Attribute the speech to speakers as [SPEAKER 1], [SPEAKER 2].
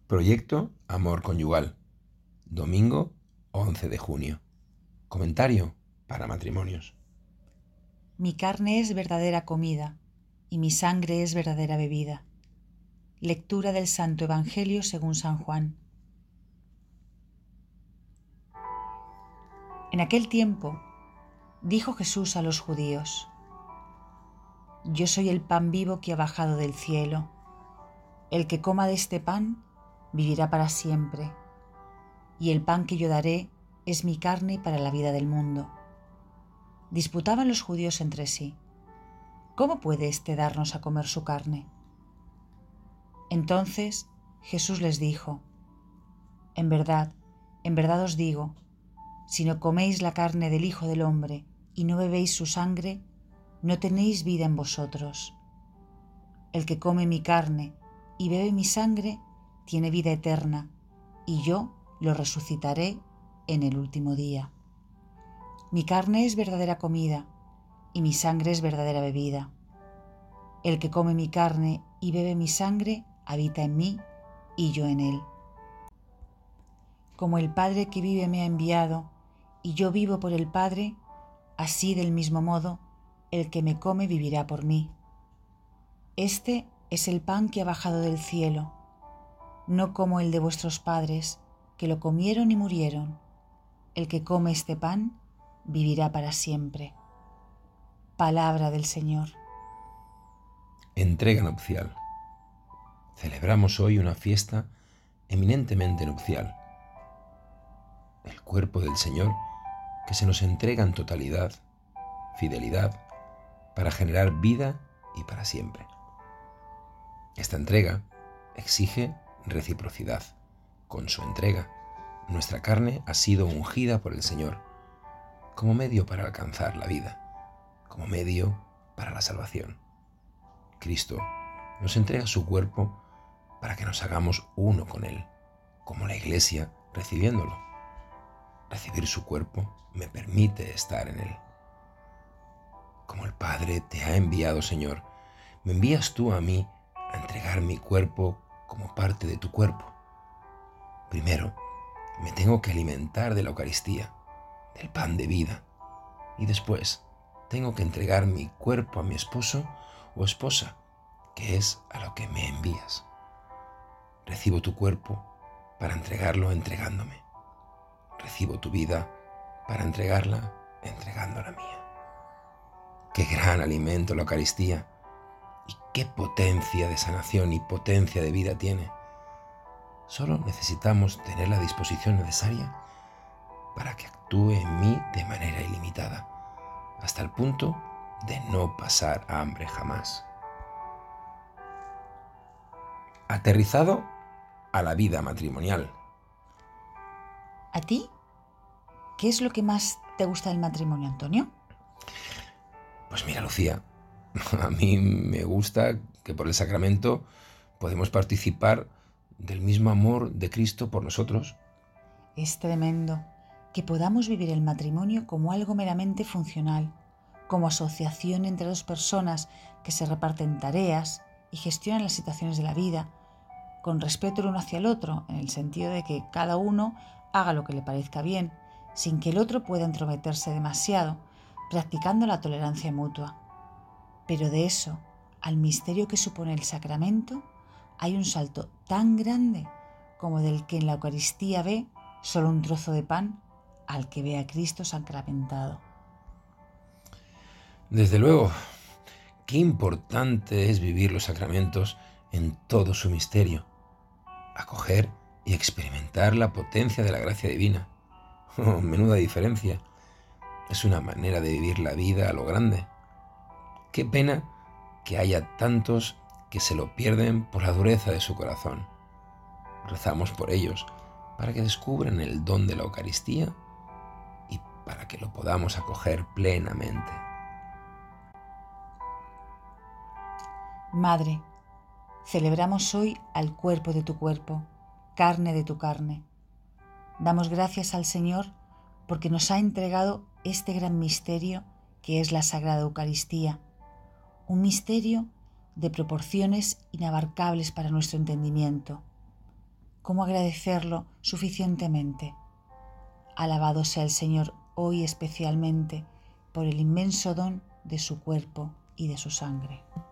[SPEAKER 1] Proyecto Amor Conyugal. Domingo 11 de junio. Comentario para matrimonios.
[SPEAKER 2] Mi carne es verdadera comida y mi sangre es verdadera bebida. Lectura del Santo Evangelio según San Juan. En aquel tiempo dijo Jesús a los judíos: Yo soy el pan vivo que ha bajado del cielo. El que coma de este pan vivirá para siempre, y el pan que yo daré es mi carne para la vida del mundo. Disputaban los judíos entre sí: ¿Cómo puede éste darnos a comer su carne? Entonces Jesús les dijo: en verdad os digo, si no coméis la carne del Hijo del Hombre y no bebéis su sangre, no tenéis vida en vosotros. El que come mi carne y bebe mi sangre tiene vida eterna, y yo lo resucitaré en el último día. Mi carne es verdadera comida y mi sangre es verdadera bebida. El que come mi carne y bebe mi sangre habita en mí y yo en él. Como el Padre que vive me ha enviado y yo vivo por el Padre, así del mismo modo el que me come vivirá por mí. Este es el pan que ha bajado del cielo, no como el de vuestros padres, que lo comieron y murieron. El que come este pan vivirá para siempre. Palabra del Señor.
[SPEAKER 1] Entrega nupcial. Celebramos hoy una fiesta eminentemente nupcial. El cuerpo del Señor que se nos entrega en totalidad, fidelidad, para generar vida y para siempre. Esta entrega exige reciprocidad. Con su entrega, nuestra carne ha sido ungida por el Señor como medio para alcanzar la vida, como medio para la salvación. Cristo nos entrega su cuerpo para que nos hagamos uno con Él, como la Iglesia recibiéndolo. Recibir su cuerpo me permite estar en Él. Como el Padre te ha enviado, Señor, me envías tú a mí a entregar mi cuerpo como parte de tu cuerpo. Primero, me tengo que alimentar de la Eucaristía, del pan de vida, y después tengo que entregar mi cuerpo a mi esposo o esposa, que es a lo que me envías. Recibo tu cuerpo para entregarlo entregándome. Recibo tu vida para entregarla entregando la mía. Qué gran alimento la Eucaristía y qué potencia de sanación y potencia de vida tiene. Solo necesitamos tener la disposición necesaria para que actúe en mí de manera ilimitada, hasta el punto de no pasar hambre jamás. Aterrizado a la vida matrimonial.
[SPEAKER 2] ¿A ti? ¿Qué es lo que más te gusta del matrimonio, Antonio?
[SPEAKER 1] Pues mira, Lucía, a mí me gusta que por el sacramento podemos participar del mismo amor de Cristo por nosotros.
[SPEAKER 2] Es tremendo que podamos vivir el matrimonio como algo meramente funcional, como asociación entre dos personas que se reparten tareas y gestionan las situaciones de la vida, con respeto el uno hacia el otro, en el sentido de que cada uno haga lo que le parezca bien, sin que el otro pueda entrometerse demasiado, practicando la tolerancia mutua. Pero de eso al misterio que supone el sacramento hay un salto tan grande como del que en la Eucaristía ve solo un trozo de pan al que ve a Cristo sacramentado.
[SPEAKER 1] Desde luego, qué importante es vivir los sacramentos en todo su misterio, acoger y experimentar la potencia de la gracia divina. Oh, menuda diferencia. Es una manera de vivir la vida a lo grande. Qué pena que haya tantos que se lo pierden por la dureza de su corazón. Rezamos por ellos, para que descubran el don de la Eucaristía y para que lo podamos acoger plenamente.
[SPEAKER 2] Madre, celebramos hoy al cuerpo de tu cuerpo, carne de tu carne. Damos gracias al Señor porque nos ha entregado este gran misterio que es la Sagrada Eucaristía, un misterio de proporciones inabarcables para nuestro entendimiento. cómo agradecerlo suficientemente. Alabado sea el Señor hoy especialmente por el inmenso don de su cuerpo y de su sangre.